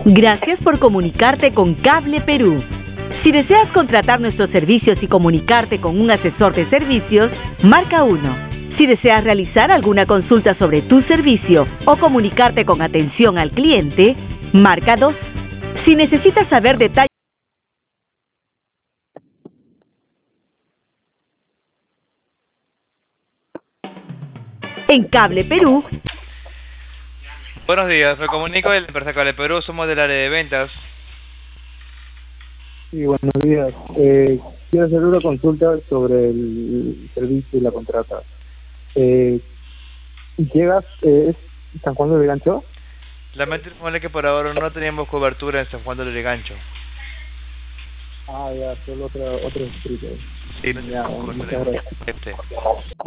Gracias por comunicarte con Cable Perú. Si deseas contratar nuestros servicios y comunicarte con un asesor de servicios, marca 1. Si deseas realizar alguna consulta sobre tu servicio o comunicarte con atención al cliente, marca 2. Si necesitas saber detalles en Cable Perú. Buenos días, me comunico del empresa Cable Perú, somos del área de ventas. Sí, buenos días. Quiero hacer una consulta sobre el servicio y la contrata. ¿Llegas ¿es San Juan de Gancho? Lamento informarle que por ahora no tenemos cobertura en San Juan de Lurigancho. Ah, ya, solo otro distrito. Sí, no Ya, tenemos muchas cobertura. gracias.